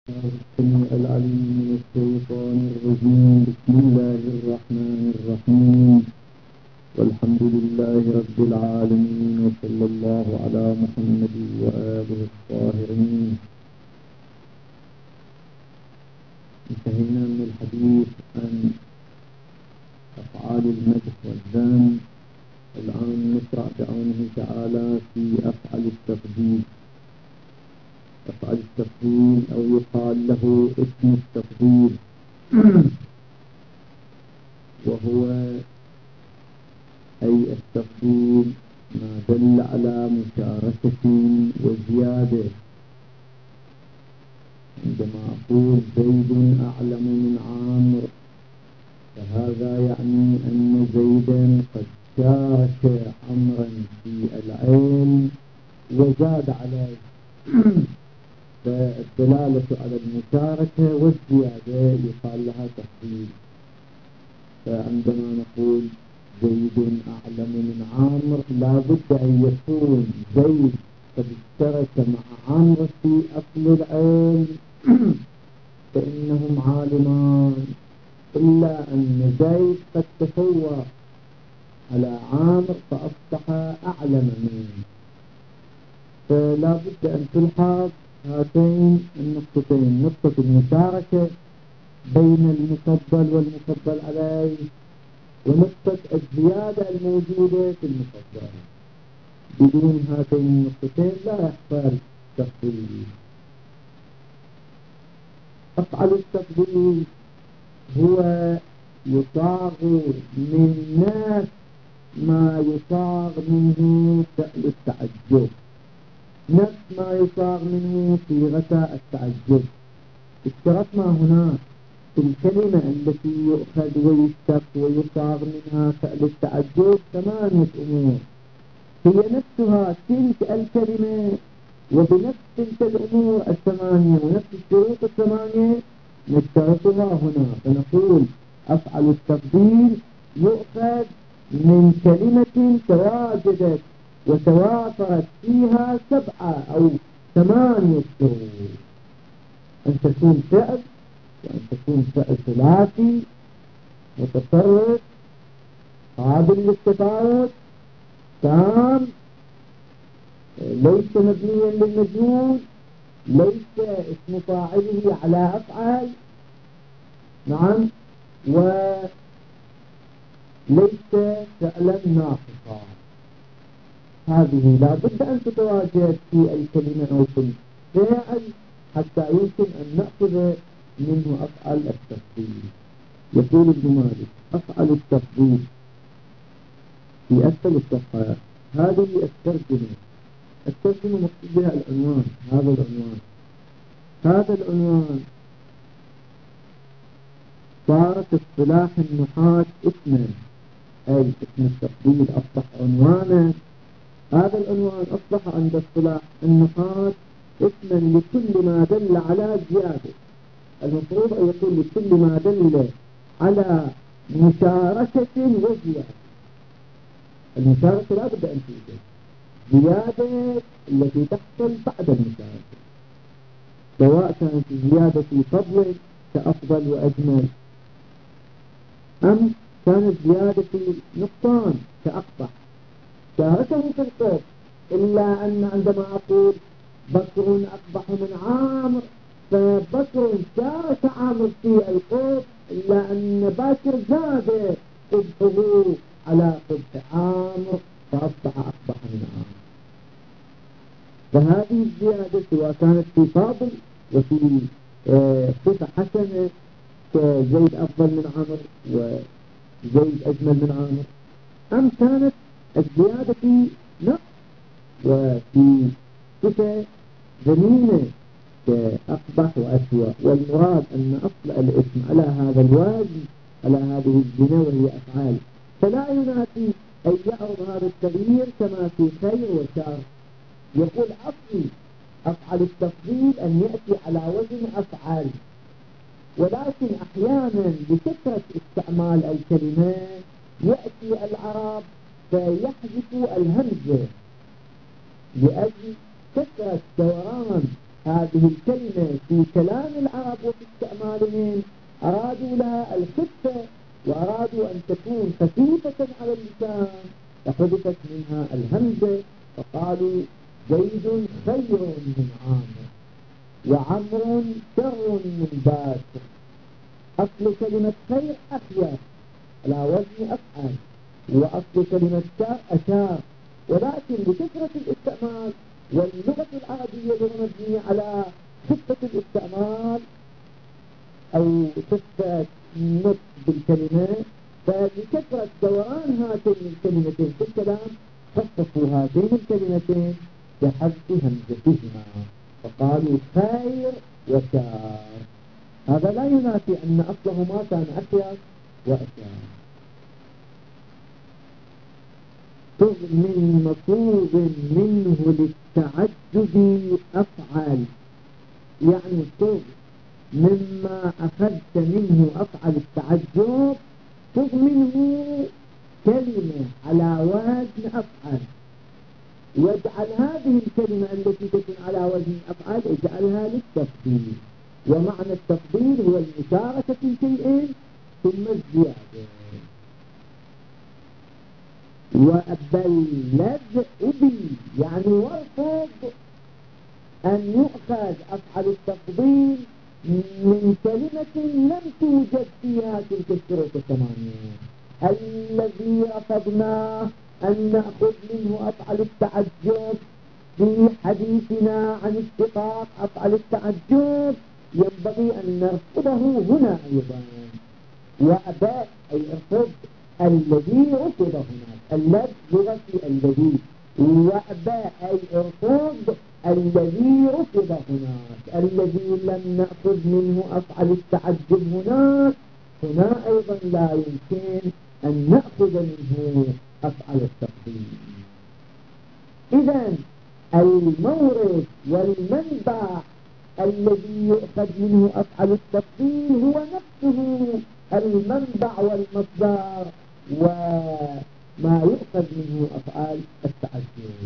السميع العليم من الشيطان الرجيم. بسم الله الرحمن الرحيم، والحمد لله رب العالمين، وصلى الله على محمد وآله الطاهرين. انتهينا من الحديث عن أفعال المدح والذم. الآن نقرأ بعونه تعالى في أفعال التفضيل. أفعال التفضيل أو يقال له اسم التفضيل وهو أي التفضيل ما دل على مشاركة وزيادة. عندما أقول زيد أعلم من عامر، فهذا يعني أن زيدا قد شارك عمرا في العلم وزاد عليه. فالدلالة على المشاركة والزيادة يقال لها تفضيل. فعندما نقول زيد أعلم من عامر، لا بد أن يكون زيد قد اشترك مع عامر في أصل العلم فإنهم عالمان، إلا أن زيد قد تفوق على عامر فأصبح أعلم منه. فلا بد أن تلحظ هاتين النقطتين، نقطة المشاركة بين المفضل والمفضل عليه، ونقطة الزيادة الموجودة في المفضل. بدون هاتين النقطتين لا يحصل تفضيل. أفعل التفضيل هو يصاغ من ناس ما يصاغ منه فعل التعجب، نفس ما يصاغ منه صيغة التعجب. اشترطنا هنا في الكلمة التي يؤخذ ويشتق ويصاغ منها فعل التعجب 8 أمور، هي نفسها تلك الكلمة وبنفس تلك الأمور 8 ونفس الشروط 8 نشترطها هنا. فنقول أفعل التفضيل يؤخذ من كلمة تواجدت وتوافرت فيها 7 أو 8 شروط: أن تكون فعل، وأن تكون فعل ثلاثي متصرف قابل للتفاوت تام، ليس مبنيا للمجهول، ليس اسم فاعله على أفعل، نعم، وليس فعلا ناقصا. هذه لا بد أن تتواجد في الكلمة أو في الفعل حتى يمكن أن نأخذ منه أفعل التفضيل. يقول ابن مالك: أفعل التفضيل في أسفل الصفحة. هذه الترجمة مقصود بها العنوان. هذا العنوان صارت اصطلاح النحاة اسما، أي اسم التفضيل أصبح عنوانا. هذا العنوان أصبح عند اصطلاح النحاة اسما لكل ما دل على زيادة. المفروض أن يكون لكل ما دل على مشاركة وزيادة. المشاركة لا بد أن توجد، زيادة التي تحصل بعد المشاركة، سواء كانت الزيادة في فضل كأفضل وأجمل، أم كانت زيادة في نقصان كأقبح. شاركه في القرب، إلا أن عندما أقول بكر أقبح من عامر، فبكر شارك عامر في القرب، إلا أن باكر زاد قبحه على قبح عامر فأصبح أقبح من عامر. فهذه الزيادة سواء كانت في فاضل وفي صفة حسنة كزيد أفضل من عامر وزيد أجمل من عامر، أم كانت الزيادة في نقص وفي صفة ذميمة كأقبح وأسوأ. والمراد أن أصل الاسم على هذا الوزن، على هذه الزنا وهي أفعال، فلا ينافي أن يعرض هذا التغيير كما في خير وشر. يقول أصلي أفعل التفضيل أن يأتي على وزن أفعال، ولكن أحيانا بكثرة استعمال الكلمة يأتي العرب فيحذف الهمزة لأجل كثرة دوران هذه الكلمة في كلام العرب وفي استعمالهم أرادوا لها الخفة وأرادوا أن تكون خفيفة على اللسان، فحذفت منها الهمزة فقالوا زيد خير من عامر وعمر شر من باسل. أصل كلمة خير أخير على وزن أفعل، وأصل كلمة شر أشار، ولكن بكثرة الاستعمال واللغة العربية لغة مبنية على خفة الاستعمال أو خفة النطق بالكلمة، فلكثرة دوران هاتين الكلمتين في الكلام خففوا هاتين الكلمتين بحذف همزتهما فقالوا خير وشار. هذا لا ينافي أن أصلهما كان أخير وأشار. من مفروض منه للتعجب أفعل، يعني خذ مما أخذت منه أفعل التعجب، خذ منه كلمة على وزن أفعل، واجعل هذه الكلمة التي تكون على وزن أفعل اجعلها للتفضيل، ومعنى التفضيل هو المشاركة في شيء ثم الزيادة. وبلد أبي يعني وارفض أن يؤخذ أفعل التفضيل من كلمة لم توجد فيها تلك الشروط الثمانية. الذي رفضناه أن نأخذ منه أفعل التعجب في حديثنا عن اشتقاق أفعل التعجب ينبغي أن نرفضه هنا أيضا. وأباء أي ارفض الذي رفض هناك، اللذ لغة الذي، وأباء أي ارفض الذي رفض هناك، الذي لم نأخذ منه أفعل التعجب هناك، هنا أيضا لا يمكن أن نأخذ منه أفعل التفضيل. إذن المورد والمنبع الذي يؤخذ منه أفعل التفضيل هو نفسه المنبع والمصدر وما يؤخذ منه أفعال التعجب.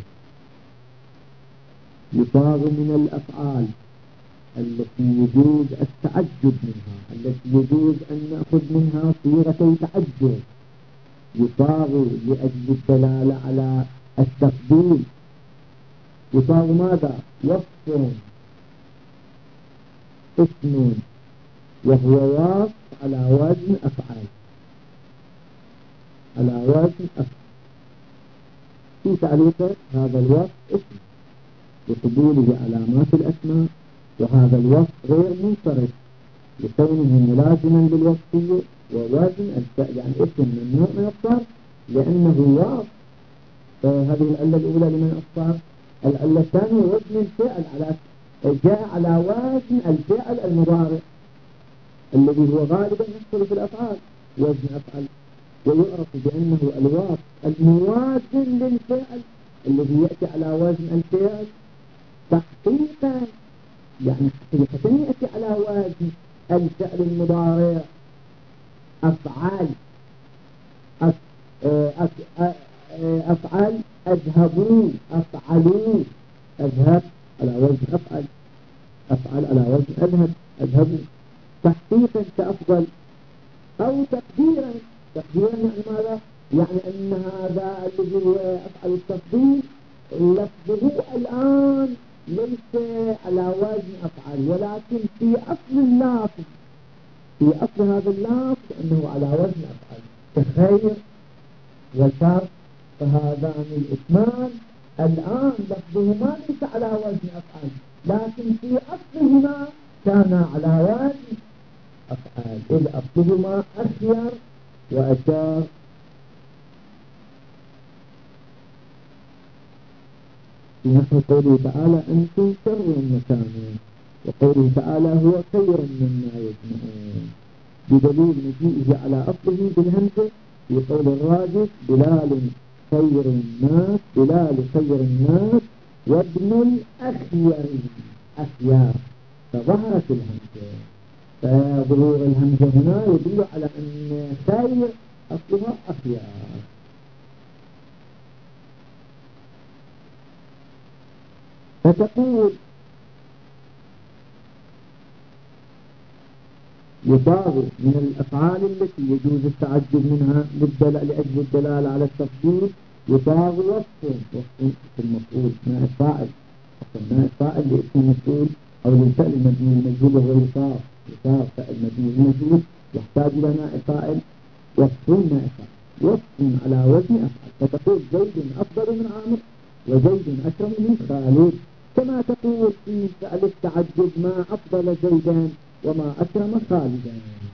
يصاغ من الأفعال التي يجوز التعجب منها، التي يجوز أن نأخذ منها صيغة تعجب، يصاغ لأجل الدلالة على التفضيل. يصاغ ماذا؟ وصف اسم وهو وصف على وزن أفعال، على وزن أفعال في تعريفه هذا الوصف اسم لقبوله علامات الأسماء، وهذا الوصف غير منصرف لكونه ملازما للوصفية ووزن الفعل، يعني اسم ممنوع من الصرف لأنه وصف. هذه العلة الأولى لمن الصرف. العلة الثانية وزن الفعل على جاء على وزن الفعل المضارع الذي هو غالبا يحصل في الأفعال وزن أفعل، ويعرف بأنه الوصف الموازن للفعل الذي يأتي على وزن الفعل تحقيقا، يعني حقيقة يأتي على وزن الفعل المضارع أفعال أفعل أذهبوا أفعلوا، أذهب على وزن أفعل، أفعل على وزن أذهب أذهبوا، تحقيقا كأفضل، أو تقديرا. تقديرا يعني ماذا؟ يعني أن هذا الذي هو أفعل التفضيل لفظه الآن ليس على وزن أفعل، ولكن في أصل اللفظ، في أصل هذا اللفظ أنه على وزن أفعل كخير وشر، فهذان الاسمان الآن لفظهما ليس على وزن أفعل، لكن في أصلهما كان على وزن أفعال، إذ أصلهما أخير وأشار. نحن قوله تعالى أنتم شر مكانا، وقوله تعالى هو خير مما يجمعون، بدليل مجيئه على أصله بالهمزة في قول الراجح بلال خير الناس، بلال خير الناس وابن الأخير أخيار، فظهرت الهمزة، فظهور الهمزة هنا يدل على أن خير أصلها أخيار. فتقول يصاغ من الأفعال التي يجوز التعجب منها لأجل الدلالة على التفضيل يصاغ وصف المفعول نائب فاعل نائب فاعل لاسم المفعول أو للفعل المبني المجهول وهو يصاغ فعل مبني المجهول يحتاج إلى نائب فاعل وصف نائب فاعل وصف على وزن أفعل فتقول زيد أفضل من عامر وزيد أكرم من خالد كما تقول في فعل التعجب ما أفضل زيدان وما أكرم خالدا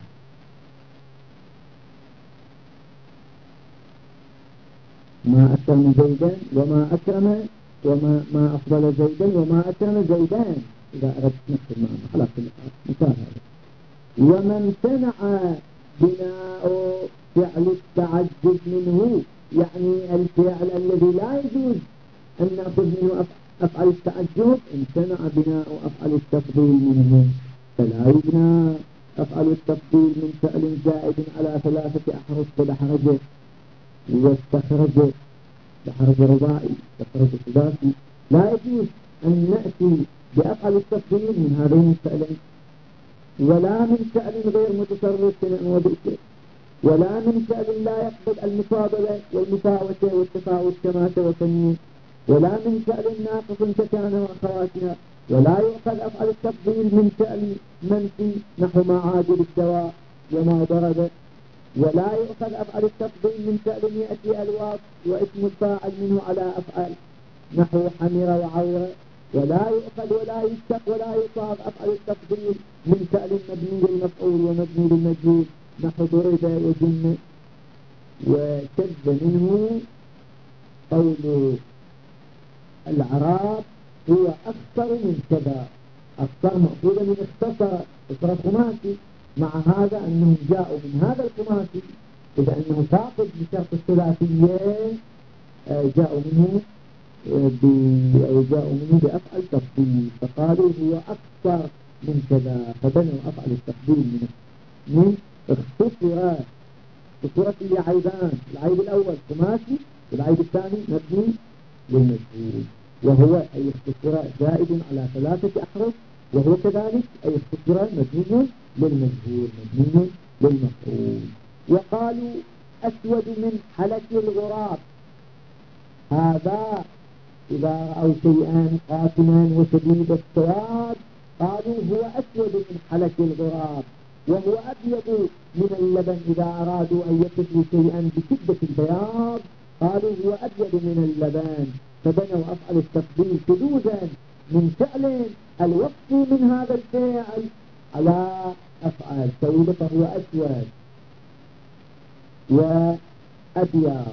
ما أكرم زيدان وما أكرم ما أفضل زيدا وما أكرم زيدان إذا أردت نفس المعنى خلاص مثال هذا وما امتنع بناء فعل التعجب منه يعني الفعل الذي لا يجوز أن نأخذ منه أفعل التعجب امتنع بناء أفعل التفضيل منه فلا يبنى أفعل التفضيل من فعل زائد على 3 أحرف كدحرج واستخرج دحرج رباعي استخرج ثلاثي لا يجوز أن نأتي بأفعل التفضيل من هذين الفعلين ولا من فعل غير متصرف كنأ وبئس ولا من فعل لا يقبل المفاضلة والمساوة والتفاوت كما توسني ولا من فعل ناقص ككان وأخواتها ولا يؤخذ أفعل التفضيل من فعل منفي نحو ما عادل السواء وما ضرب ولا يؤخذ أفعل التفضيل من فعل يأتي الواصف واسم الفاعل منه على أفعال نحو حمر وعور ولا يؤخذ ولا يشتق ولا يصاب أفعل التفضيل من فعل مبني للمفعول ومبني للمجهول نحو ضرب وجن وشذ منه قول العرب هو أكثر من كذا أكثر مأخوذة من اختصر خماسي مع هذا أنهم جاءوا من هذا الخماسي إذا أنه فاقد بشرط الثلاثية جاءوا منه بأفعل تفضيل فقالوا هو أكثر من كذا فبنوا أفعل التفضيل من اختصرت لي عيبان العيب الأول خماسي والعيب الثاني مبني للمجهول وهو أي اختصار زائد على 3 أحرف وهو كذلك أي اختصار مبني للمجهول مبني للمفعول وقالوا أسود من حلك الغراب هذا إذا رأوا شيئا قاتما وشديد السواد قالوا هو أسود من حلك الغراب وهو أبيض من اللبن إذا أرادوا أن يصفوا شيئا بشدة البياض قالوا هو أبيض من اللبن فبنوا أفعل التفضيل شذوذا من فعل الوقف من هذا الفعل على أفعال سويد فهو أسود وأبيض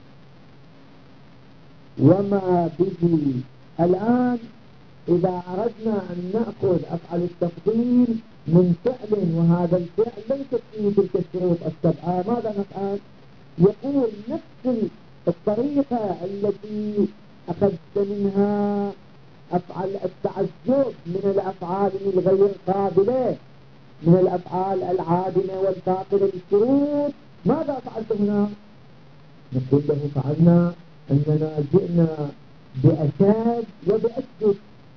وما به الآن إذا أردنا أن نأخذ أفعل التفضيل من فعل وهذا الفعل ليست فيه تلك الشروط السبعة ماذا نفعل؟ يقول نفس الطريقة التي أخذت منها أفعل التعجب من الأفعال الغير قابلة من الأفعال العادمة والفاقدة للشروط ماذا فعلت هنا؟ نقول له فعلنا أننا جئنا بأشد وبأشد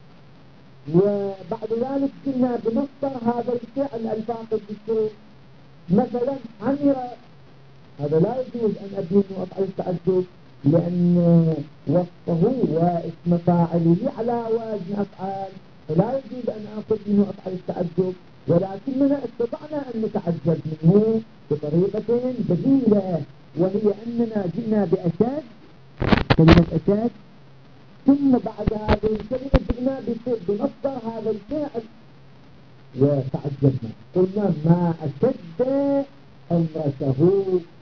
وبعد ذلك جئنا بمصدر هذا الفعل الفاقد للشروط مثلا حمر هذا لا يجوز أن أبين أفعل التعجب لأن وصفه واسم فاعله على وزن أفعال فلا يجوز أن أخذ منه أفعل التعجب ولكننا استطعنا أن نتعجب منه بطريقة بديلة وهي أننا جئنا بأشد كلمة أشد ثم بعد هذه الكلمة جئنا بمصدر هذا الفعل وتعجبنا قلنا ما أشد أمرته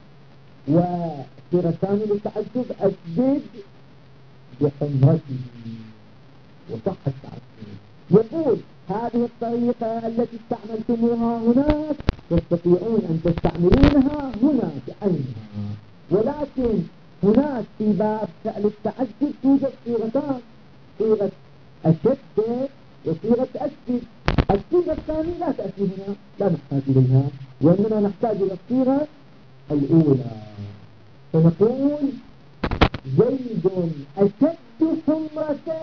وصيغة ثانية للتعجب أشدد بحمرته وصح التعجب يقول هذه الطريقة التي استعملتموها هناك تستطيعون أن تستعملونها هنا بعينها ولكن هناك في باب فعل التعجب توجد صيغتان صيغة أشد وصيغة أشد الصيغة الثانية لا تأتي هنا لا نحتاج إليها وإننا نحتاج إلى الصيغة الأولى فنقول زيد أشد حمرة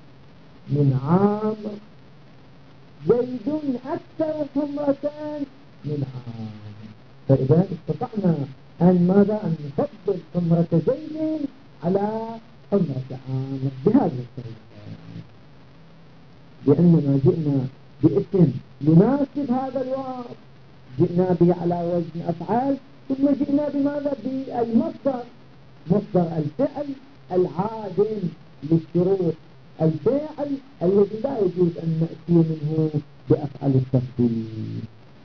من عامر زيد أكثر حمرة من عام. فإذا استطعنا أن ماذا أن نفضل حمرة زيد على حمرة عامر بهذه الطريقة، لأننا جئنا باسم يناسب هذا الوصف، جئنا به على وزن أفعال، ثم جئنا بماذا بالمصدر، مصدر الفعل العادل للشروط، الفعل الذي لا يجوز أن نأتي منه بأفعال التفضيل.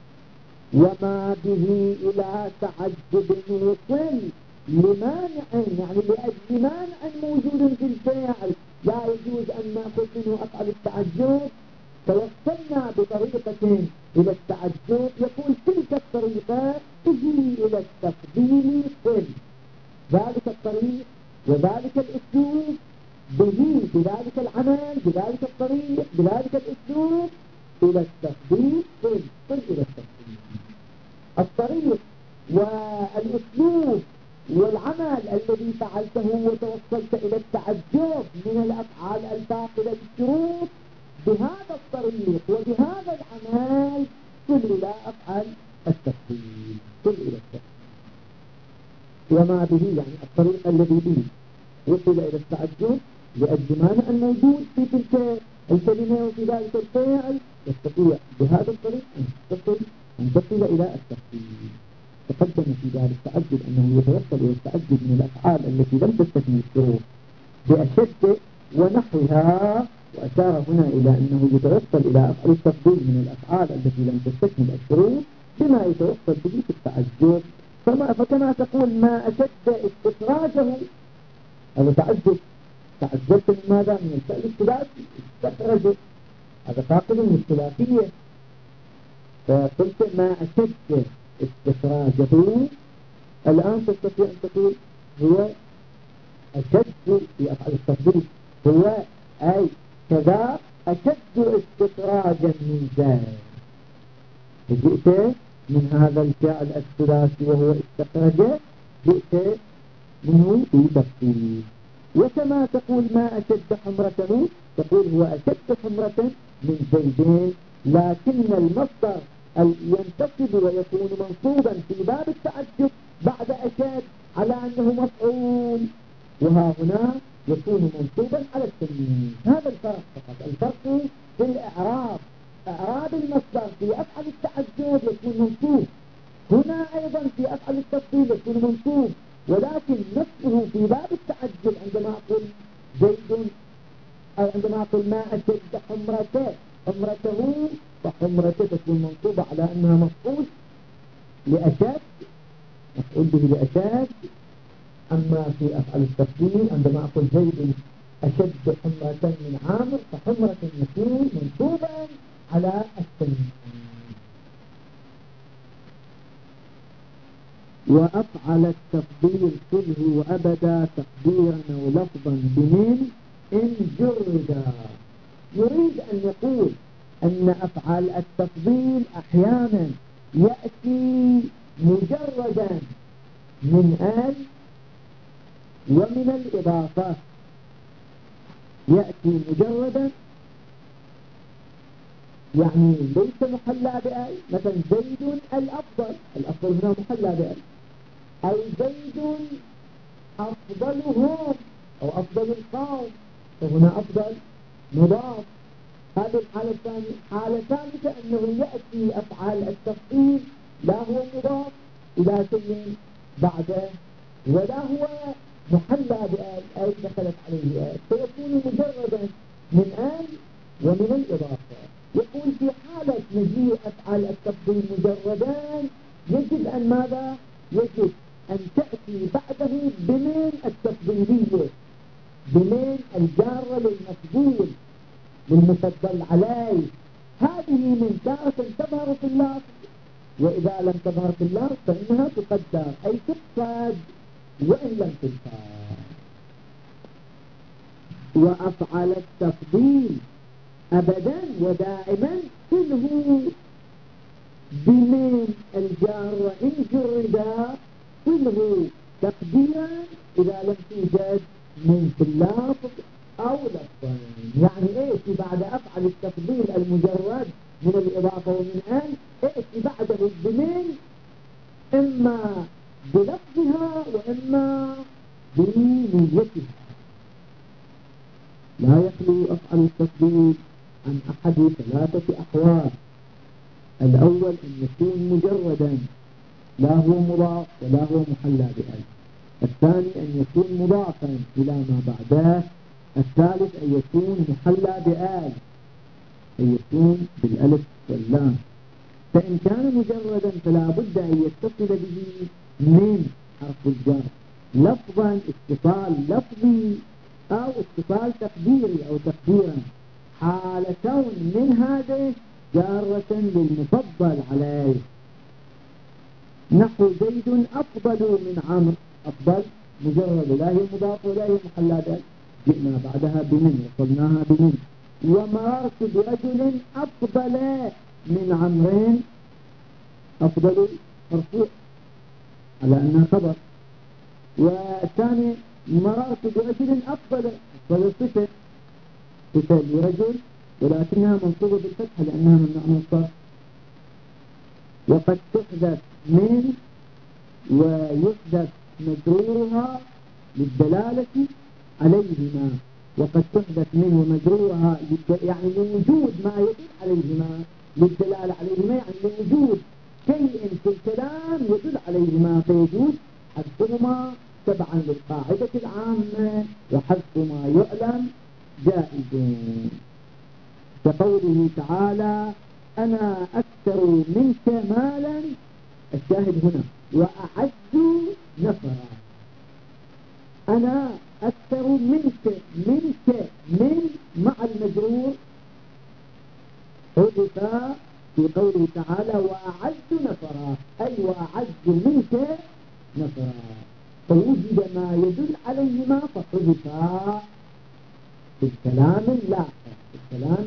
وما به إلى تعجب وصل لمانع، يعني لأجل مانع موجود في الفعل لا يجوز أن نأخذ منه أفعال التعجب، توصلنا بطريقة إلى التعجب، يقول تلك الطريقة تجي إلى التفضيل صل، ذلك الطريق وذلك الأسلوب به بذلك العمل بذلك الطريق بذلك الأسلوب إلى التفضيل صل إلى التفضيل. الطريق والأسلوب والعمل الذي فعلته وتوصلت إلى التعجب من الأفعال الفاقدة للشروط، بهذا الطريق وبهذا العمل صل إلى أفعال التفضيل، صل إلى التفضيل. وما به يعني الطريق الذي به وصل إلى التعجب لأجل مانع الموجود في تلك الكلمة وفي ذلك الفعل، يستطيع بهذا الطريق أن تصل إلى التفضيل. تقدم في ذلك التعجب أنه يتوصل إلى التعجب من الأفعال التي لم تستثني الشروط بأشد ونحوها، وأشار هنا إلى أنه يتوصل إلى أفعال التفضيل من الأفعال التي لم تستثني الشروط بما يتوصل به في التعجب. فكما تقول ما أشد استخراجه، هذا تعجب، تعجبت من ماذا؟ من الفعل الثلاثي، استخرجه، هذا فاقد من الثلاثية، فقلت ما أشد استخراجه. الآن تستطيع أن تقول هو أشد في أفعال التفضيل، هو أي كذا أشد استخراجا من ذلك، فجئت من هذا الفعل الثلاثي وهو استخرج، جئت منه في تفصيل. وكما تقول ما أشد حمرته، تقول هو أشد حمرة من زيدين، لكن المصدر ينتصب ويكون منصوبا في باب التعجب بعد أشد على أنه مفعول، وها هنا يكون منصوبا على التنوين. هذا الفرق فقط، الفرق في الإعراب، إعراب المصدر في أفعل التعجب يكون منصوب، هنا أيضا في أفعل التفضيل يكون منصوب، ولكن نصبه في باب التعجب عندما أقول زيد أو عندما أقول ما أشد حمرته، حمرته، فحمرته تكون منصوبة على أنها مفعول لأشد، مفعول به لأشد. أما في أفعل التفضيل عندما أقول زيد أشد حمرة من عامر، فحمرة يكون منصوبا على التنوين. وأفعل التفضيل صله أبدا تقديرا ولفظا بمن إن جردا. يريد أن يقول أن أفعال التفضيل أحيانا يأتي مجردا من آل ومن الإضافة، يأتي مجردا يعني ليس محلى بآل، مثلا زيد الأفضل، الأفضل هنا محلى بآل، أو زيد أفضلهم أو أفضل القوم، فهنا أفضل مضاف. هذه الحالة الثانية. حالة ثالثة أنه يأتي أفعال التفضيل لا هو مضاف إلى شيء بعده ولا هو محلى بآل أي دخلت عليه آل، فيكون مجردا من آل ومن الإضافة. يقول في حالة مجيء أفعال التفضيل مجردان يجب أن ماذا؟ يجب أن تأتي بعده بمن التفضيلية، بمن الجارة للمفضول للمفضل عليه. هذه من تارة تظهر في اللفظ، وإذا لم تظهر في اللفظ فإنها تقدر أي تقصد وإن لم تنفع. وأفعل التفضيل أبدا ودائما صله بمن الجار إن جردا، صله تقديرا إذا لم توجد من في اللفظ أو لفظا. يعني إيش بعد أفعل التفضيل المجرد من الإضافة ومن أن ائت بعده بمن إما بلفظها وإما بنيتها. لا يخلو أفعل التفضيل عن أحد ثلاثة أحوال. الأول أن يكون مجردا لا هو مضاف ولا هو محلى بأل. الثاني أن يكون مضافا إلى ما بعده. الثالث أن يكون محلى بآل، أن يكون بالألف واللام. فإن كان مجردا فلا بد أن يتصل به من حرف الجر لفظا اتصال لفظي أو اتصال تقديري أو تقديرا، حال كون من هذه جارة للمفضل عليه. نحو زيد أفضل من عمرو. أفضل مجرد لا هي مضاف ولا هي محلى بأل، جئنا بعدها بمن وصلناها بمن. ومررت برجل أفضل من عمرين. أفضل مرفوع على أنها خبر. والثاني مررت برجل أفضل صفة لرجل ولكنها منصوبة بالفتحة لأنها ممنوع من الصرف. وقد تحدث من ويحدث مجرورها للدلالة عليهما. وقد تحدث من ومجرورها يعني لوجود ما يدل عليهما، للدلالة عليهما يعني لوجود شيء في الكلام يدل عليهما، فيجوز حذفهما تبعا للقاعدة العامة، وحذف ما يعلم جائز. كقوله تعالى أنا أكثر منك مالا، الشاهد هنا وأعز نفرا. أنا أكثر منك، من مع المجرور حذف في قوله تعالى وأعز نفرا، أي وأعز منك نفرا. فوجد ما يدل عليهما فحذف في الكلام اللاحق، في الكلام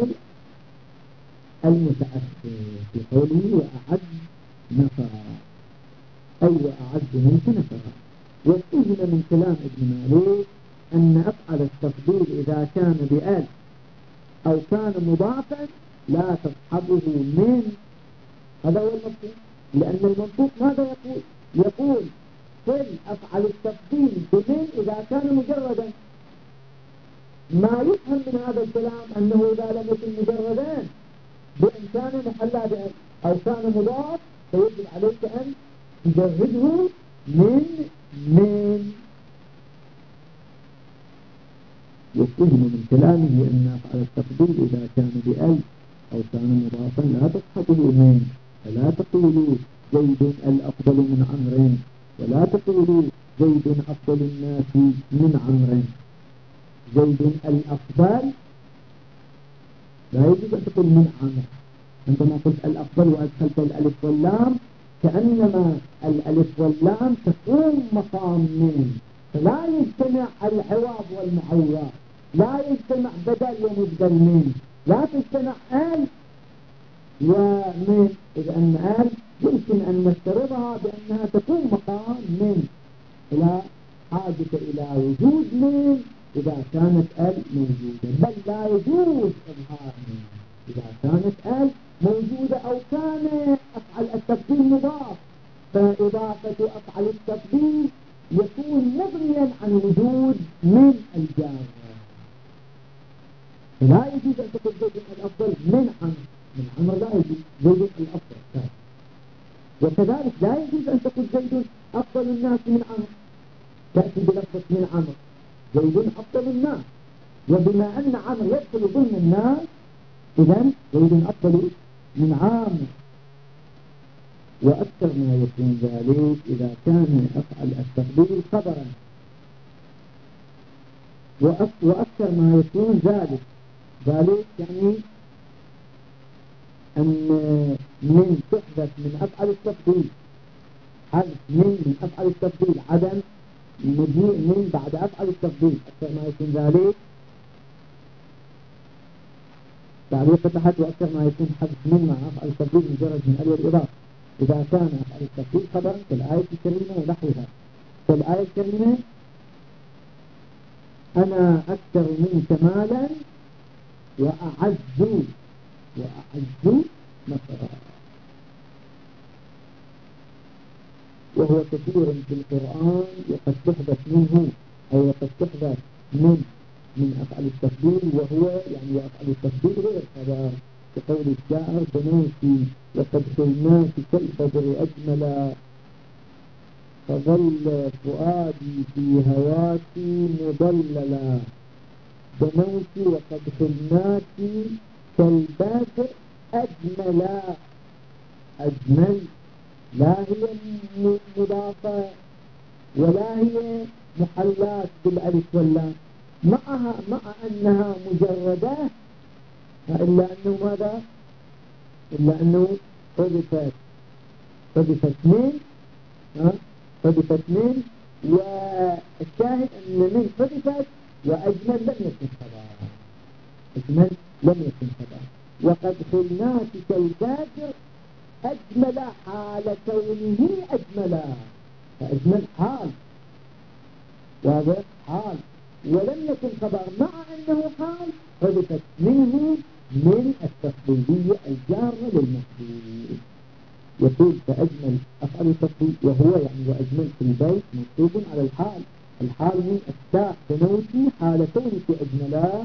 المتأخر في قوله وأعز نفرا، أي وأعز منك نفرا. وفهم من كلام ابن مالك أن أفعل التفضيل إذا كان بأل أو كان مضافا لا تصحبه من. هذا هو المطلوب، لأن المنطوق ماذا يقول؟ يقول صل أفعل التفضيل بمن إذا كان مجردا. ما يفهم من هذا الكلام أنه إذا لم يكن مجردا بأن كان محلى بأل أو كان مضاف فيجب عليك أن تجرده من. يفهم من كلامه أن أفعل التفضيل إذا كان بأل أو كان مضافا لا تصحبه من. فلا تقولوا زيد الأفضل من عمرو، ولا تقولوا زيد أفضل الناس من عمرو. زيد الأفضل لا يجب أن تقول من عمرو. عندما قلت الأفضل وأدخلت الألف واللام كأنما الألف واللام تقوم مقام من، فلا يجتمع العوض والمعوض، لا يجتمع بدل ومبدل من، لا تجتمع آل ومن. إذا أن آل يمكن أن نفترضها بأنها تكون مقام من، لا حاجة إلى وجود من إذا كانت آل موجودة، بل لا يجوز إظهار من إذا كانت آل موجودة أو كان أفعل التفضيل مضاف، فإضافة أفعل التفضيل يكون مبنيا عن وجود من الجار. لا يجوز أن تقول زيد الأفضل من عمرو، من عمرو لا يجوز زيد الأفضل. وكذلك لا يجوز أن تقول زيد أفضل الناس من عمرو، تأتي بلفظة من عمرو. زيد أفضل الناس، وبما أن عمرو يدخل ضمن الناس إذن زيد أفضل من عامر. وأكثر ما يكون ذلك إذا كان أفعل التفضيل خبرا، وأكثر ما يكون ذلك يعني أن من تحدث من أفعل التفضيل، حذف من أفعل التفضيل، عدم مجيء من بعد أفعل التفضيل. أكثر ما يكون ذلك تعليق تحت وأكثر ما يكون حذف من مع أفعل التفضيل مجرد من أول الإضافة إذا كان أفعل التفضيل خبرا كالآية الكريمة ونحوها. كالآية الكريمة أنا أكثر منك مالا وأعز نصرا. وهو كثير في القرآن وقد تحدث منه أو وقد تحدث من أفعال التفضيل، وهو يعني أفعال التفضيل غير خبر، كقول الشاعر بنوتي وقد خلناك كالبدر أجملا، فظل فؤادي في هواك مضللا. بنوتي وقد خلناك كالبدر أجملا. أجمل لا هي مضافة ولا هي محلات بالألف واللام، مع أنها مجردة، إلا أنه ماذا؟ إلا أنه حذفت من، والشاهد أن من حذفت وأجمل لم يكن خبر. أجمل لم يكن خبر. وقد خلناك كالبدر أجمل حال كونه أجملا، فأجمل حال، واضح؟ حال ولم يكن خبر، مع أنه حال حدثت منه من التفضيلية الجارة للمفضول. يقول فأجمل أفعل التفضيل، وهو يعني وأجمل في البيت منصوب على الحال. الحال من التاء بنوتي حال كونك أجملا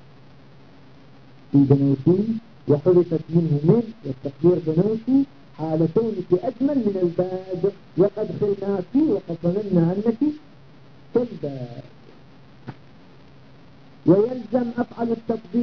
في بنوتي، وحدثت منه من والتقدير بنوتي حال كونك أجمل من الباد، وقد خلناك وقد ظننا أنك كالباد. ويلزم أفعل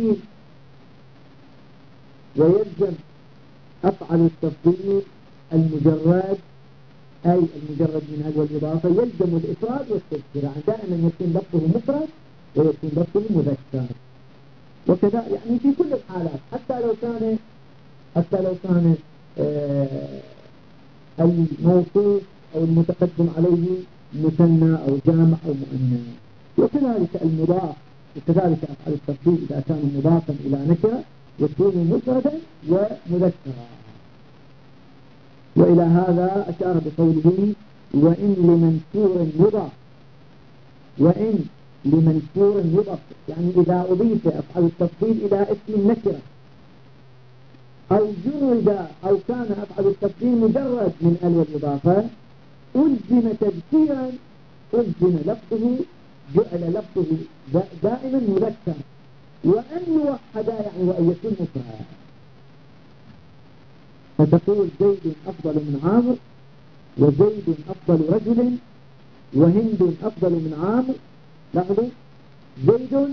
التفضيل المجرد، أي المجرد من هذه الإضافة، يلزم الإفراد والتذكير، يعني دائما يكون لفظه مفرد ويكون لفظه مذكر. وكذا يعني في كل الحالات، حتى لو كان الموصوف أو المتقدم عليه مثنى أو جامع أو مؤنث. وكذلك المضاف، وكذلك أفعل التفضيل إذا كان مضافا إلى نكرة يكون مفردا ومذكرا. وإلى هذا أشار بقوله وإن لمنكور يضاف، يعني إذا أضيف أفعل التفضيل إلى اسم النكرة أو جرد أو كان أفعل التفضيل مجرد من ال والإضافة ألزم تذكيرا، ألزم لفظه، جعل لفظه دائما مذكر، وأن يوحد يعني وأن يكون مفردا. فتقول زيد أفضل من عامر، وزيد أفضل رجل، وهند أفضل من عامر. لاحظوا زيد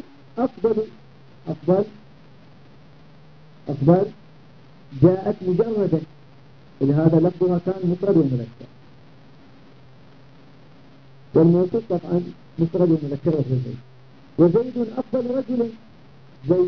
أفضل جاءت مجردة، ولهذا لفظها كان مفرد ومذكر، والموصوف طبعا مفرد ومذكر وهو زيد. وزيد أفضل رجل، زيد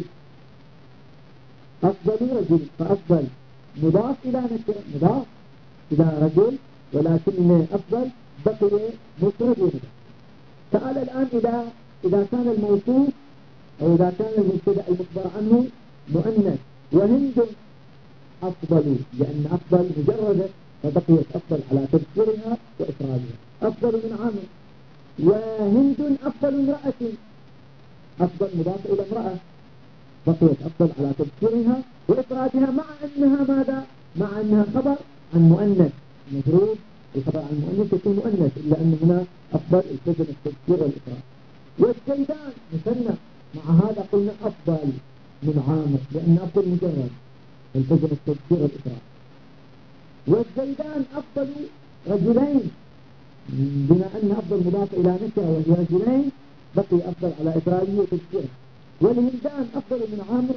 أفضل رجل، فأفضل مضاف إلى نكرة، مضاف إلى رجل، ولكن أفضل بقي مفرد ومذكر. تعال الآن إذا كان الموصوف أو إذا كان المبتدأ المخبر عنه مؤنث، وهند أفضل، لأن أفضل مجردة فبقيت أفضل على تذكيرها وإفرادها، أفضل من عامر. وهند أفضل امرأة، أفضل مضاف إلى امرأة، بقيت أفضل على تذكيرها وإفرادها، مع أنها ماذا؟ مع أنها خبر عن مؤنث. المفروض الخبر عن مؤنث يكون مؤنث، إلا أن هنا أفضل التزم التذكير والإفراد. والزيدان مثنى، مع هذا قلنا أفضل من عامر، لأن أفضل مجرد التزم التذكير والإفراد. والزيدان أفضل رجلين، بما أن أفضل مضاف إلى نكرة وهي رجلين بقي أفضل على إفراده وتذكيره. والهندان أفضل من عامر،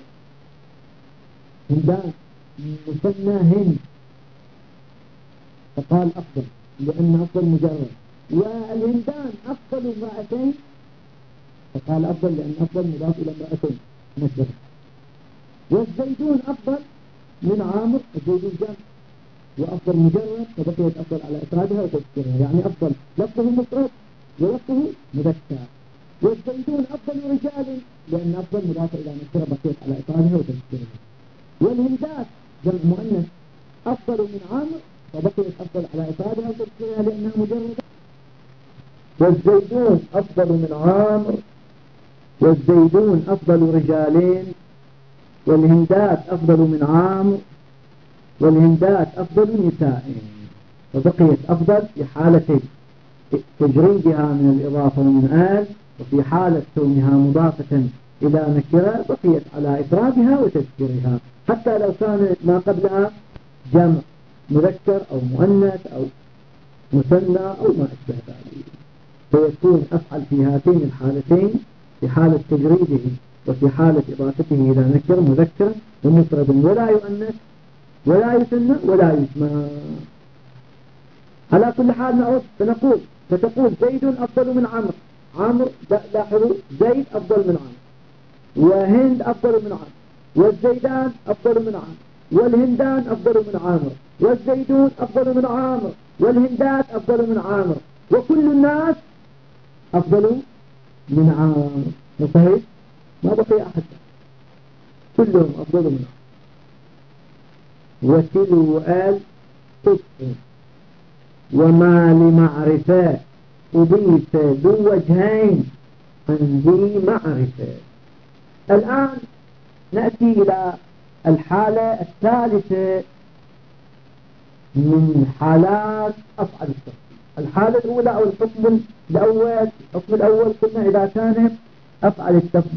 هندان مثنى هند فقال أفضل لأن أفضل مجرد. والهندان أفضل امرأتين فقال أفضل لأن أفضل مضاف إلى امرأتين نكرة. والزيدون أفضل من عامر، الزيدون جمع وأفضل مجرد فبقيت أفضل على إفرادها وتذكيرها، يعني أفضل لفظه مفرد ولفظه مذكر. والزيدون أفضل رجال، لأن أفضل مضاف إلى نكرة بقيت على إفرادها وتذكيرها. والهندات جمع مؤنث أفضل من عامر فبقيت أفضل على إفرادها وتذكيرها لأنها مجردة. والزيدون أفضل من عامر، والزيدون أفضل رجالين، والهندات أفضل من عامر، والهندات أفضل نساء، وبقيت أفضل في حالة تجريدها من الإضافة ومن آل، وفي حالة كونها مضافة إلى نكرة بقيت على إفرادها وتذكيرها، حتى لو كان ما قبلها جمع مذكر أو مؤنث أو مثنى أو ما أشبه ذلك، فيكون أفعل في هاتين الحالتين في حالة تجريده وفي حالة إضافته إلى نكر مذكر ومفرد ولا يؤنث ولا يثنى ولا يجمع. على كل حال نعود فتقول زيد أفضل من عمرو، لاحظوا زيد أفضل من عمرو، وهند أفضل من عمرو، والزيدان أفضل من عمرو، والهندان أفضل من عمرو، والزيدون أفضل من عمرو، والهندات أفضل من عمرو، وكل الناس أفضل من عمرو. صحيح؟ ما بقي أحد، كلهم أفضل من عمرو. وتلو آل صدق وما لمعرفة أضيف ذو وجهين عن ذي معرفة. الآن نأتي إلى الحالة الثالثة من حالات أفعل التفضيل. الحالة الأولى أو الحكم الأول قلنا إذا كان أفعل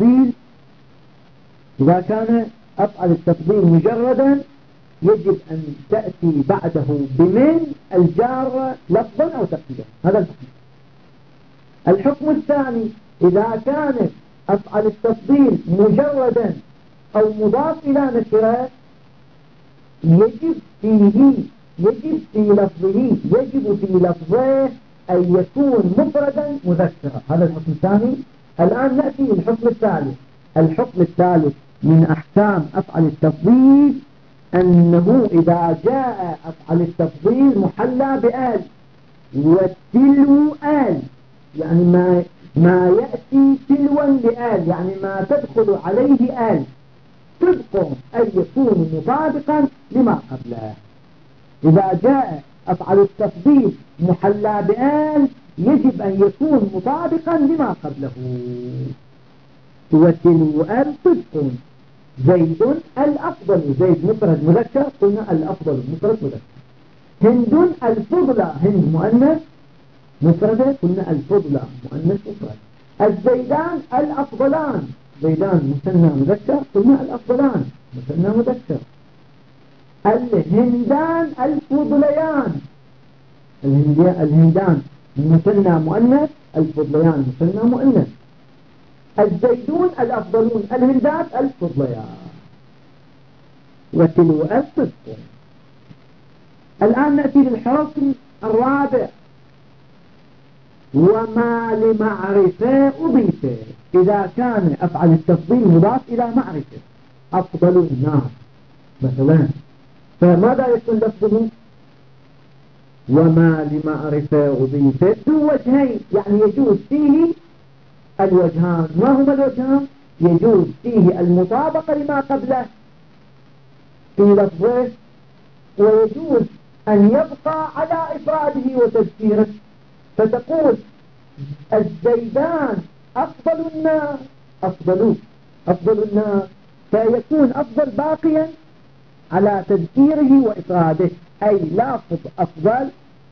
التفضيل مجردا يجب أن تأتي بعده بمن الجار لفظا أو تقديرا، هذا الحكم. الحكم الثاني إذا كان أفعل التفضيل مجردا أو مضاف إلى نكرة يجب في لفظه أن يكون مفردا مذكرا، هذا الحكم الثاني. الآن نأتي للحكم الثالث. الحكم الثالث من أحكام أفعل التفضيل أنه إذا جاء أفعل التفضيل محلى بآل، والتلو آل يعني ما يأتي تلوا لآل، يعني ما تدخل عليه آل صدق أن يكون مطابقا لما قبله. إذا جاء أفعل التفضيل محلى بآل يجب أن يكون مطابقا لما قبله. وتلو آل صدق زيد الأفضل، زيد مفرد مذكر قلنا الأفضل مفرد مذكر. هند الفضلى، هند مؤنث مفردة قلنا الفضلى مؤنث مفرد. الزيدان الأفضلان، زيدان مثنى مذكر قلنا الأفضلان مثنى مذكر. الهندان الفضليان، الهندان مثنى مؤنث، الفضليان مثنى مؤنث. الزيدون الأفضلون، الهندات الفضليان. وتلو الصدق. الآن نأتي للحكم الرابع. وما لمعرفة أضيف، إذا كان أفعل التفضيل مضاف إلى معرفة، أفضل الناس مثلا، فماذا يكون لفظه؟ وما لمعرفة أضيف ذو وجهين، يعني يجوز فيه الوجهان. ما هما الوجهان؟ يجوز فيه المطابقة لما قبله في لفظه، ويجوز أن يبقى على إفراده وتذكيره. فتقول الزيدان أفضل الناس، أفضل الناس، فيكون أفضل باقيا على تذكيره وإفراده، أي لافظ أفضل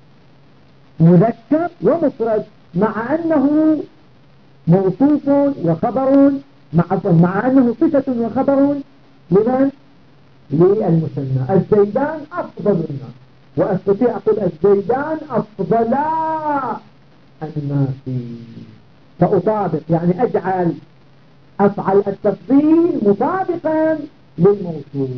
مذكر ومفرد، مع أنه موصوف وخبر، مع أنه صفة وخبر لمن؟ للمثنى. الزيدان أفضل الناس، وأستطيع أقول الزيدان أفضلا الناس، فأطابق يعني أجعل أفعل التفضيل مطابقا للموصوف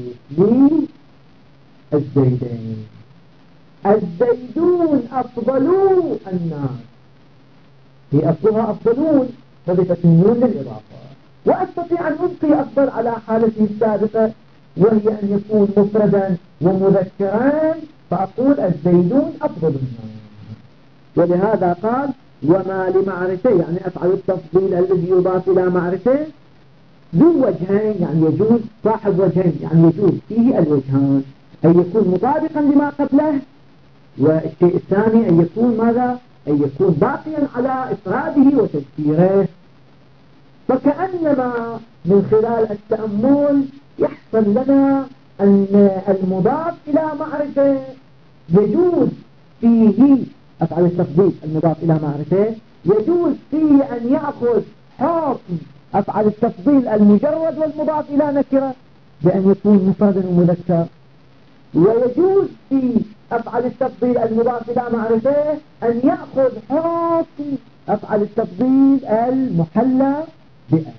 للزيدين. الزيدون أفضلوا الناس، هي أصلها أفضلون فضفت النون للإضافة، وأستطيع أن أبقي أفضل على حالته السابقة وهي أن يكون مفردا ومذكرا، فأقول الزيدون أفضل الناس. ولهذا قال وما لمعرفة، يعني أفعل التفضيل الذي يضاف إلى معرفة ذو وجهين، يعني يجوز صاحب وجهين، يعني يجوز فيه الوجهان، أن يكون مطابقا لما قبله، والشيء الثاني أن يكون ماذا؟ أن يكون باقيا على إفراده وتذكيره. فكأنما من خلال التأمل يحصل لنا أن المضاف إلى معرفة يجوز فيه أفعل التفضيل المضاف إلى معرفة يجوز فيه أن يأخذ حكم أفعل التفضيل المجرد والمضاف إلى نكرة بأن يكون مفردا ومذكر، ويجوز في أفعل التفضيل المضاف إلى معرفة أن يأخذ حكم أفعل التفضيل المحلى بأ.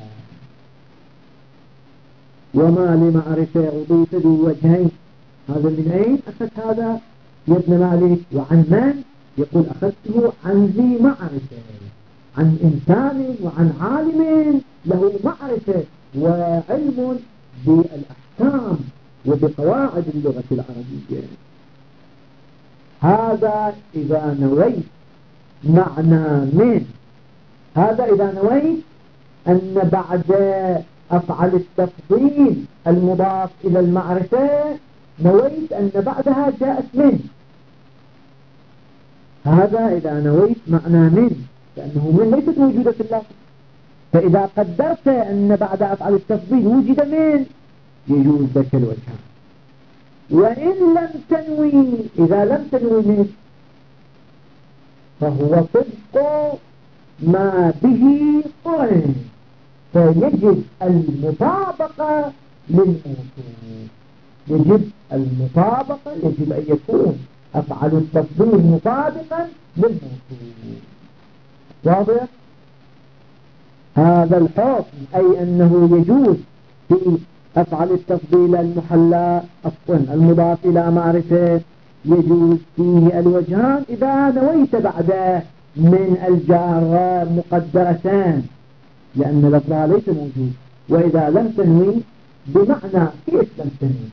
وما لمعرفة أضيف ذو وجهين، هذا من أين أخذ هذا يا ابن مالك؟ وعن من؟ يقول أخذته عن ذي معرفة، عن إنسان وعن عالم له معرفة وعلم بالأحكام وبقواعد اللغة العربية. هذا إذا نويت معنى من، هذا إذا نويت أن بعد أفعل التفضيل المضاف إلى المعرفة نويت أن بعدها جاءت من، هذا إذا نويت معنى من، لأنه من ليست موجودة في اللفظ. فإذا قدرت أن بعد أفعل التفضيل وجد من يجوز ذاك الوجه. وإن لم تنوي، إذا لم تنوي من فهو صدق ما به قرن، فيجب المطابقة للموصول، يجب المطابقة، يجب أن يكون أفعل التفضيل مطابقا للموصول. واضح؟ هذا الحكم أي أنه يجوز في أفعل التفضيل المحلى المضاف إلى معرفة يجوز فيه الوجهان إذا نويت بعد من الجار مقدرتان، لأن لفظها ليس موجود. وإذا لم تنوي بمعنى كيف لم تنوي؟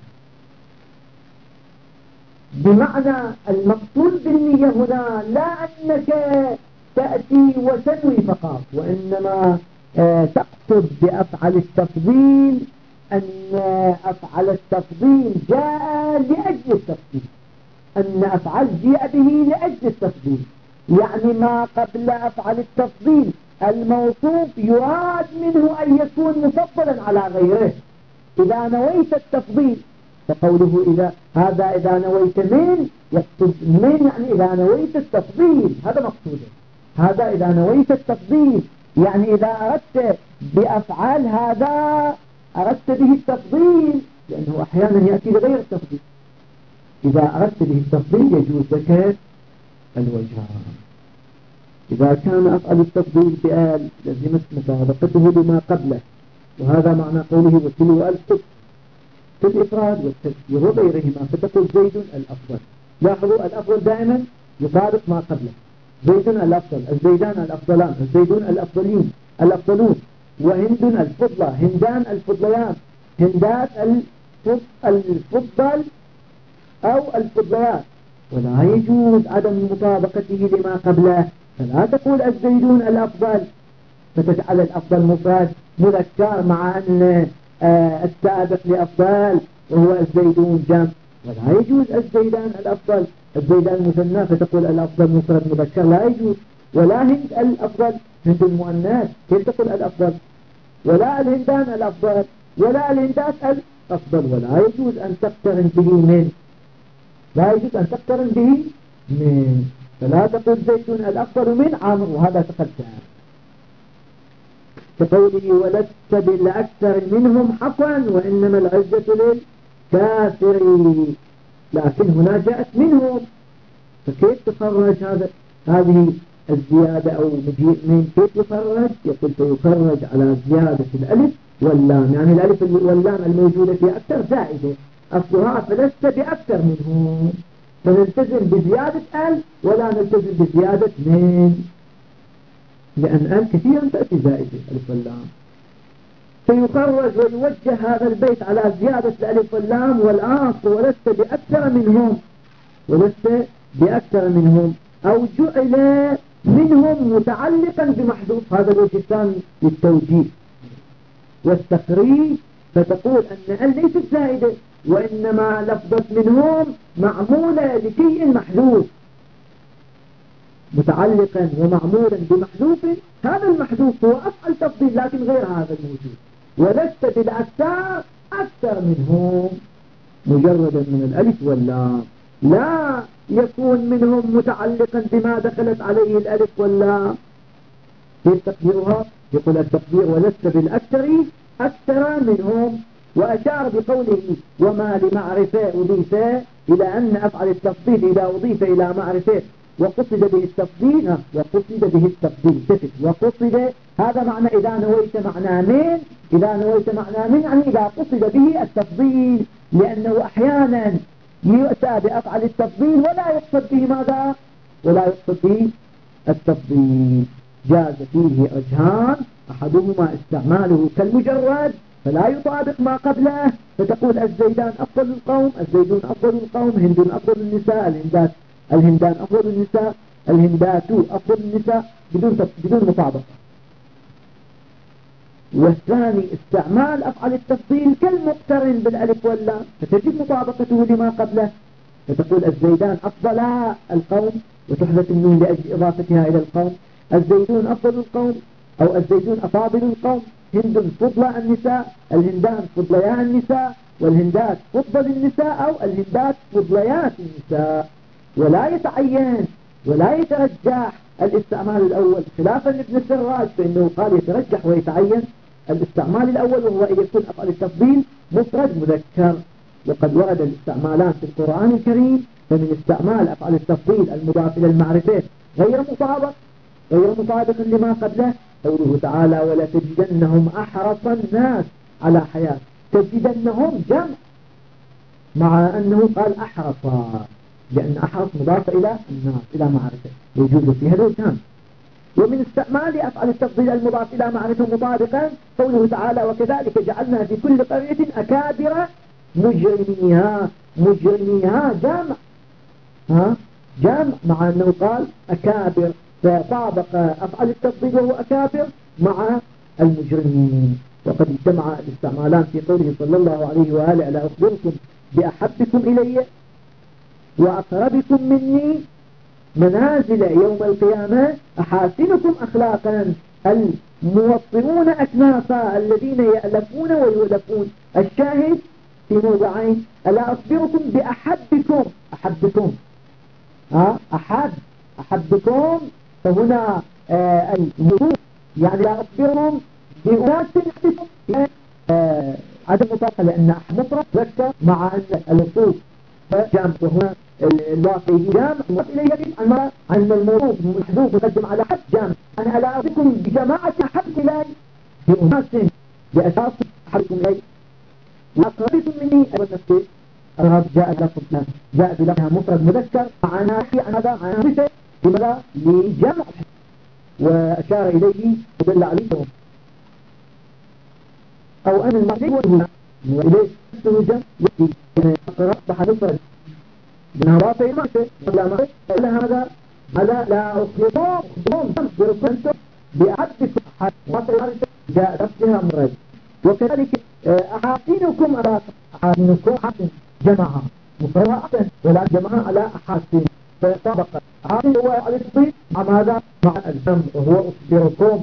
بمعنى المقصود بالنية هنا لا أنك تأتي وتنوي فقط، وإنما تقصد بأفعل التفضيل أن أفعل التفضيل جاء لأجل التفضيل، أن أفعل جاء به لأجل التفضيل، يعني ما قبل أفعل التفضيل الموصوف يراد منه أن يكون مفضلا على غيره. إذا نويت التفضيل فقوله إذا نويت من، يقصد من يعني إذا نويت التفضيل، هذا مقصوده. هذا إذا نويت التفضيل يعني إذا أردت بأفعال هذا أردت به التفضيل، لأنه أحيانا يأتي لغير التفضيل. إذا أردت به التفضيل يجوز لك الوجهان. إذا كان أفعل التفضيل بآل لزمت مطابقته لما قبله، وهذا معنى قوله وتلو الصدق في الإفراد والتذكير وغيرهما، فتقول زيد الأفضل. لاحظوا الأفضل دائما يطابق ما قبله، زيد الأفضل، الزيدان الأفضلان، الزيدون الأفضلين الأفضلون، وهند الفضلى، هندان الفضليان، هندات الفضل أو الفضليات. ولا يجوز عدم مطابقته لما قبله، فلا تقول الزيدون الأفضل فتجعل الأفضل مفرد مذكر مع أن السابق لأفضل وهو الزيدون جمع. ولا يجوز الزيدان الأفضل، الزيدان مثنى فتقول الأفضل مفرد مذكر، لا يجوز. ولا هند الأفضل، هند المؤنث كيف تقول الأفضل؟ ولا الهندان الأفضل، ولا الهندات الأفضل. ولا يجوز أن تقترن به من، لا يجوز أن تقترن به من، فلا تقول زيدون الأفضل من عمرو، وهذا تقدم. كقوله ولست بالأكثر منهم حقا وإنما العزة للكافر، لكن هنا جاءت منهم، فكيف تخرج هذه الزيادة أو مجيء من، كيف يخرج؟ يقول فيخرج على زيادة الألف واللام، يعني الألف واللام الموجودة في أكثر زائدة أصلها فلست بأكثر منهم، فنلتزم بزيادة ال ولا نلتزم بزيادة من، لأن ال كثيرا تأتي زائدة الألف واللام. فيخرج ويوجه هذا البيت على زيادة الألف واللام والآخر ولست بأكثر منهم، ولست بأكثر منهم، أو جعل منهم متعلقا بمحذوف، هذا الوجه الثاني للتوجيه والتقريب، فتقول أن ال ليست زائدة وإنما لفظة منهم معمولة لشيء محذوف، متعلقا ومعمولا بمحذوف، هذا المحذوف هو أفعل تفضيل لكن غير هذا الموجود. ولست بالأكثر أكثر منهم، مجردا من الألف واللام، لا يكون منهم متعلقا بما دخلت عليه الألف واللام. كيف تقديرها؟ يقول التقدير ولست بالأكثر أكثر منهم. وأشار بقوله وما لمعرفة أضيف إلى أن أفعل التفضيل إذا أضيف إلى معرفة وقصد به التفضيل وقصد به التفضيل تفت وقصد، هذا معنى إذا نويت معنى من، إذا نويت معنى من يعني إذا قصد به التفضيل، لأنه أحيانا يؤتى بأفعل التفضيل ولا يقصد به ماذا؟ ولا يقصد به التفضيل. جاز فيه وجهان، أحدهما استعماله كالمجرد فلا يطابق ما قبله، فتقول الزيدان أفضل القوم، الزيدون أفضل القوم، هندون أفضل النساء، الهندان أفضل النساء، الهندات أفضل النساء، بدون مطابقة. والثاني استعمال أفعل التفضيل كالمقترن بالألف واللام، فتجد مطابقته لما قبله، فتقول الزيدان أفضل القوم وتحذف النون لأجل إضافتها إلى القوم، الزيدون أفضل القوم أو الزيدون أفاضل القوم، هند فضل النساء، الهندان فضليان النساء، والهندات فضل النساء أو الهندات فضليات النساء. ولا يتعين ولا يترجح الاستعمال الأول، خلافا لابن السراج فإنه قال يترجح ويتعين الاستعمال الأول، وهو أن يكون أفعل التفضيل مفرد مذكر. وقد ورد الاستعمالان في القرآن الكريم، فمن استعمال أفعل التفضيل المضاف إلى المعرفة غير مطابق لما قبله قوله تعالى ولا تجدنهم أحرص الناس على حياة، تجدنهم جمع مع أنه قال أحرص، لأن أحرص مضاف إلى الناس إلى معرفة يجوز فيها الوجهان. ومن استعمال أفعل التفضيل المضاف إلى معرفة مطابقا قوله تعالى وكذلك جعلنا في كل قرية أكابر مجرميها جمع مع أنه قال أكابر، فطابق أفعل التفضيل وهو أكابر مع المجرمين. وقد اجتمع الاستعمالان في قوله صلى الله عليه وآله ألا أخبركم بأحبكم إلي وأقربكم مني منازل يوم القيامة أحاسنكم أخلاقا الموطئون أكنافا الذين يألفون ويؤلفون. الشاهد في موضعين، ألا أخبركم بأحبكم أحبكم فهنا الوصول يعني لا أخبرهم بأناس أحبكم عدم مطابقة، لأن مفرد ذكر مع أن الوصول جامع، وهنا الواقع جامع إليه عن الموضوع محذوف مقدم على حد جامع. أنا ألا أخبركم بجماعة أحبكم إلي بأناس بأساس أحبكم إلي وأقربكم مني والنفسي. جاء بلغها مفرد مذكر معنا هذا معنا لماذا؟ لجمع، وأشار إليه ودل عليه أو أن المرضي وإليه جمع أصبح مفرد بنهارات المعرفة هذا لا أخبركم بأحدكم جاء نفسها مرد. وكذلك أحاسنكم أحاسن جمعها مفردها أحسن ولا جمعها على أحاسن، فطبق أحاسن هو على الصيف مع ماذا؟ مع الجمع وهو أخبركم.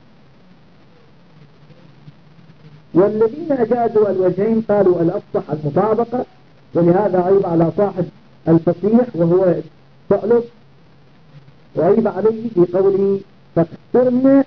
والذين أجازوا الوجهين قالوا الأفصح المطابقة، ولهذا عيب على صاحب الفصيح وهو ثعلب، وعيب عليه في قوله فاخترن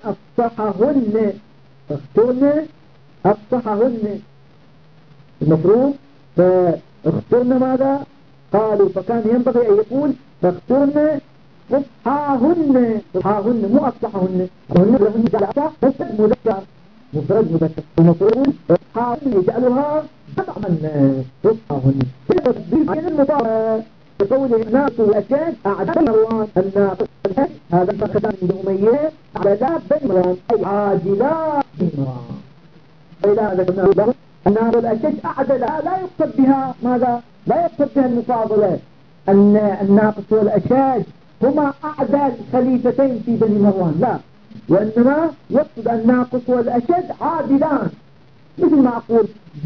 أفصحهن المفروض فاخترن ماذا؟ قالوا فكان ينبغي أن يقول فاخترن فصحاهن مو أفصحهن، هن لهن جعل أفصح مفرد مذكر المفروض فصحاهن يجعلها جمعا فصحاهن بين المضارع بقول الناس والأشياء أعداد مروان الناس هذا الفخدان من أمية أعداد بن مروان أي عاجلات بن مروان. إلى هذا كنا الناس والأشياء أعداد لا يقصد بها ماذا؟ لا يقصد بها المفاضلة، أن الناقص والأشاج هما أعداد خليفتين في بني مروان، لا، وإنما يقصد الناقص والأشاج عادلان، مثل ما أقول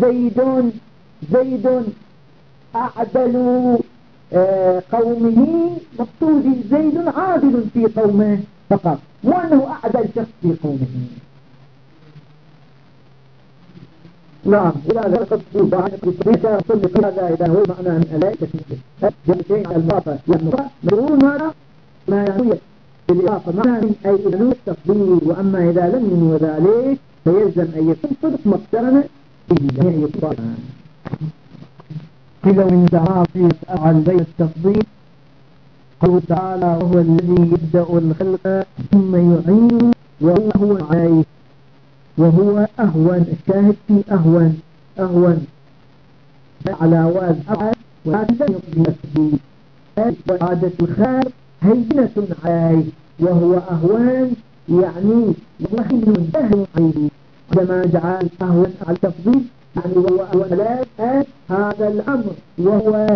زيد أعدل قومه، مقصود زيد عادل في قومه فقط، مو أنه أعدل شخص في قومه. نعم إلى ذلك تفضيل بعد التفضيل صل هذا إذا هو معنى من ألاء تسمية جمعتين على المضافة لأنه مرور ماذا ما ينوي بالإضافة معنى من أي ينوي التفضيل. وأما إذا لم ينوي ذلك فيلزم أن يكون صدق مقترنة به يعني يطبع كذا من تعاطي أفعل بين التفضيل قوله تعالى وهو الذي يبدأ الخلق ثم يعين وهو عليه وهو أهون. الشاهد في أهون على واز أفعل ولكن لا يقضي التفضيل. وعادة الخير هينة عليه وهو أهون يعني وهين سهل عليه. عندما جعل أهون على التفضيل يعني وهو أهون عليه هذا الأمر وهو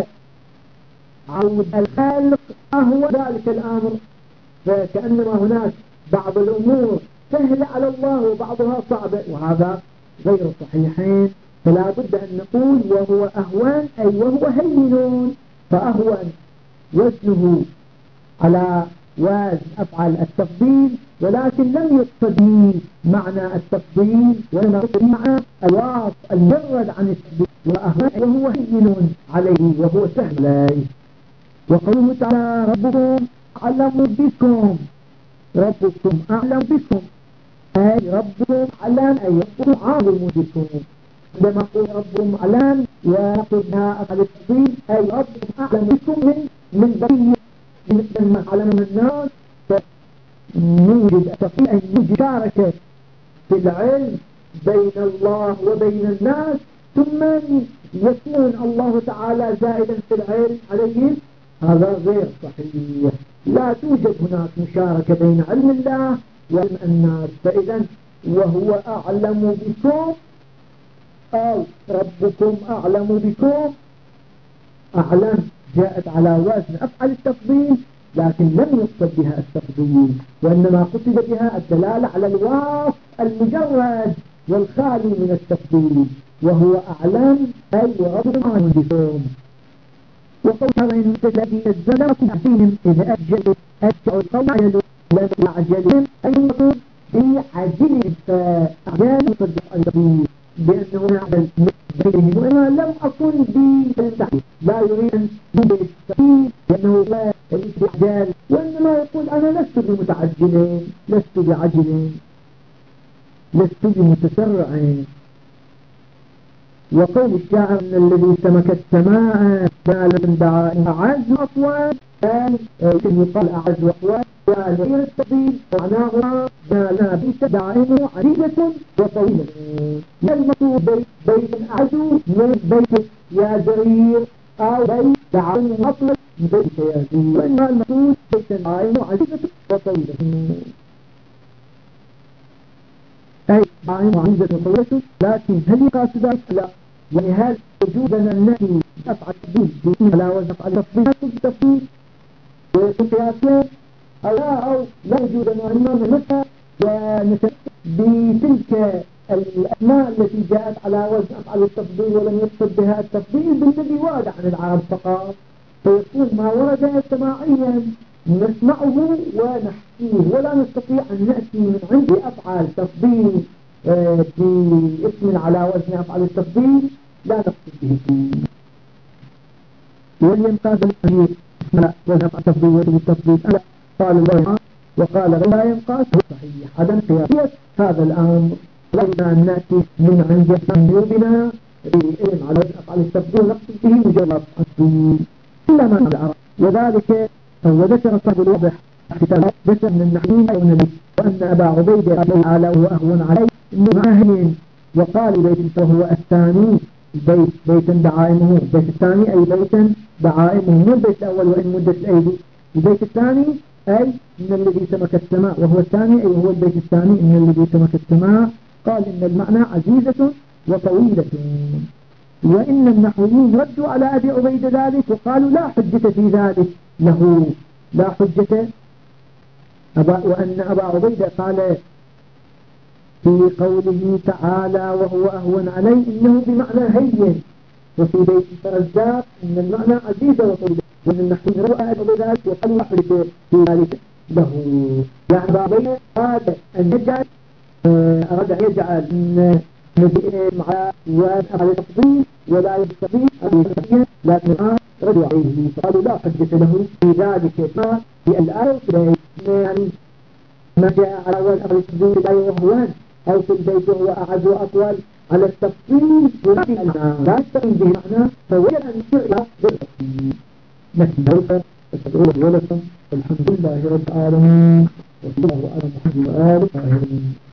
عود الخالق أهو ذلك الأمر. فكأنما هناك بعض الأمور سهلة على الله وبعضها صعبة وهذا غير صحيحين. فلا بد أن نقول وهو أهوان أي وهو هين. فأهون وزنه على وزن أفعل التفضيل ولكن لم يقصد معنى التفضيل وإنما يقصد معنى الواصف المجرد عن التفضيل. وأهوان أي وهو هين عليه وهو سهل عليه. وقوله تعالى ربكم أعلم بكم ربكم أعلم بكم أي ربكم أعلم أي ربكم عالم بكم. عندما نقول ربكم أعلم ونقول بها أفعل التفضيل أي ربكم أعلم بكم من بقية مثل ما علمنا الناس. فنوجد التفضيل أي نوجد شاركة في العلم بين الله وبين الناس ثم يكون الله تعالى زائدا في العلم عليهم. هذا غير صحيح. لا توجد هناك مشاركة بين علم الله وعلم الناس. فإذا وهو أعلم بكم أو ربكم أعلم بكم أعلم جاءت على وزن أفعل التفضيل لكن لم يقصد بها التفضيل وإنما قصد بها الدلالة على الواصف المجرد والخالي من التفضيل. وهو أعلم أي ربكم أعلم بكم. وقول تعالى إن الذي نزلكم فيهم إذا أجلوا القوم عجلوا لم يعجلهم أي يقول بعجلهم. فأعجال يصدق التفضيل بأنه نعمل بينهم وإنما لم أكن بالتعجيل لا يريد أن يبدأ التفضيل لأنه لا يريد بعجال وإنما يقول أنا لست بمتعجلين لست بعجلين لست بمتسرعين. وقول الشاعر ان الذي سمك السماء كان دعائم اعز واقوال كان يقال اعز واقوال كان غير السبيل معناه كان بيت دعائمه عديدة وطويلة. المقصود بيت اعز من بيت يا جرير او بيت دعائمه اطلق من بيت يا جرير وانما المقصود بيت دعائمه عديدة وطويلة أي دعائمه عديدة وطويلة. لكن هل يقاس ذلك؟ لا. يعني هل وجودنا النفي أفعل التفضيل على وزن أفعل التفضيل وقياسين أو لا وجودنا أننا نفى ونفى بتلك الأسماء التي جاءت على وزن أفعل التفضيل ولم يقصد بها التفضيل بالذي ورد عن العرب فقط. فيكون ما ورد سماعيا نسمعه ونحكيه ولا نستطيع أن نأتي من عند أفعال تفضيل باسم على وزن أفعال التفضيل لا نقصد به. والينقاذ الحديث لا وزن أفعال التفضيل وزن التفضيل ألا قال الله وقال لا ينقاذ هو صحيح عدم قياسية هذا الأمر. لما نأتي من عند جنوبنا بإذن على وزن أفعال التفضيل نقصد به مجرد التفضيل إلا ما العرب. وذلك وذكر صاحب الواضح كتاب ذكر من النحوين وأن أبا عبيدة على وأهون عليه ماهن وقال بيت وهو الثاني بيتا دعائمه. البيت الثاني أي بيتا دعائمه مو البيت الأول وإن مدة الأيدي. البيت الثاني أي من الذي سمك السماء وهو الثاني أي هو البيت الثاني من الذي سمك السماء. قال إن المعنى عزيزة وطويلة. وإن النحويين ردوا على أبي عبيدة ذلك وقالوا لا حجة في ذلك له لا حجة. وأن أبا عبيدة قال في قوله تعالى وهو أهون علي إنه بمعنى هين. وفي بيت الرزاق إن المعنى عزيزة وطويلة. وأن النحويين ردوا أبي ذلك وقالوا لا حجة في ذلك له. يعني أبا عبيدة أراد أن يجعل أن مع وعلى التفضيل ولا يستطيع أن يستطيع لكن ردوا عليه فقالوا لا حجة له في ذلك ما في الآية يعني ما جاء على أول أمر التفضيل الآية وهوان أو في البيت وهو أعز وأطول على التفصيل ولكن لا يستطيع به معنى فوجد أن يشير بالتفصيل لكن ذلك الحمد لله رب العالمين وصلى الله على محمد وآله